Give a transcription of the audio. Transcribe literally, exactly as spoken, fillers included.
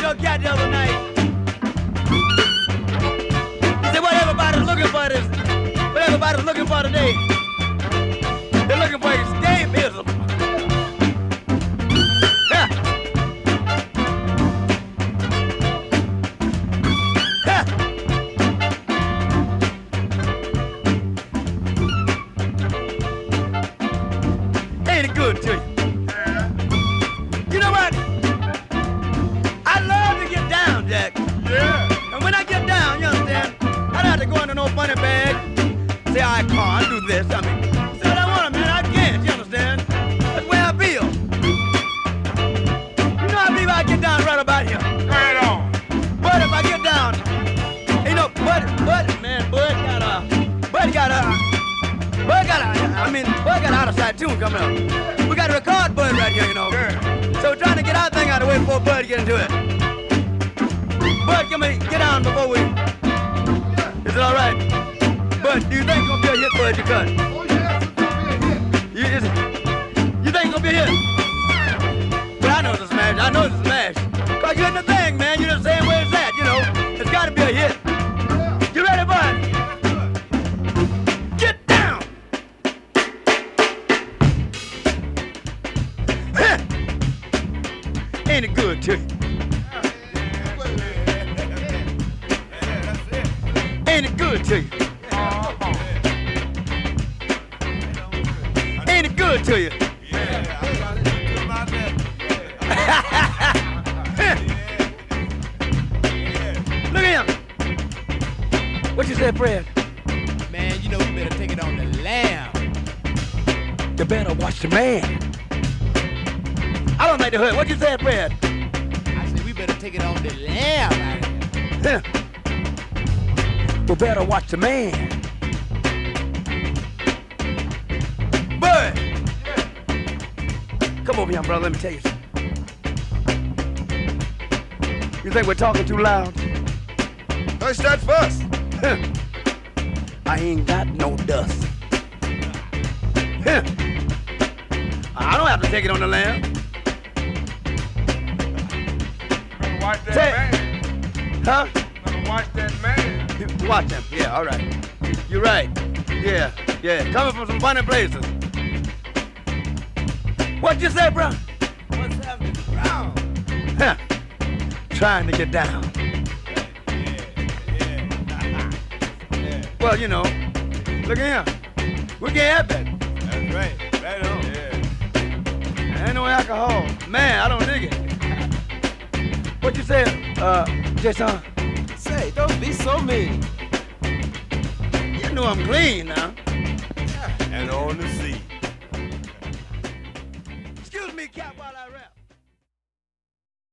your cat the other night. He said, what everybody's looking for is, what everybody's looking for today. They're looking for escapism. Yeah. Yeah. Ain't it good to you? You know what? I love to get down, Jack. Yeah. And when I get down, you understand, I don't have to go into no funny bag, say I can't do this. I mean, say what I want, man. I can't, you understand? That's the way I feel. You know I believe I get down right about here. Right on. But if I get down, you know, Bud, Bud, man, Bud got a, Bud got a, Bud got a, I mean, Bud got an out-of-sight tune coming up. We got to record Bud right here, you know. Yeah. So we're trying to get our thing out of the way before Bud get into it. Bud, come here, get down before we. Is it all right? Bud, do you think it's gonna be a hit, Bud? You cut. Oh, yeah, it's gonna be a hit. You, is it? You think it's gonna be a hit? But I know it's a smash. I know it's a smash. Cause you're in the thing, man. You're just saying where it's at. You know, it's got to be a hit. You ready, Bud? Get down. Huh. Ain't it good to you? Ain't it good to you? Ain't it good to you? Look at him. What you said, Fred? Man, you know we better take it on the lamb. You better watch the man. I don't make the hood. What you said, Fred? I said we better take it on the lamb out of here. Huh. You better watch the man. Bud! Come over here, brother. Let me tell you something. You think we're talking too loud? Hush that fuss. Huh. I ain't got no dust. Huh. I don't have to take it on the lamb. Better watch that Say- man. Huh? Better watch that man. You watch him. Yeah, all right. You're right. Yeah, yeah. Coming from some funny places. What you say, bro? What's happening, Brown? Huh. Trying to get down. Yeah, yeah. Yeah, Well, you know, look at him. We can't have that. that's right. Right on. There ain't no alcohol. Man, I don't dig it. What you say, uh, Jason? Say, don't be so mean. You know I'm clean now. And on the sea.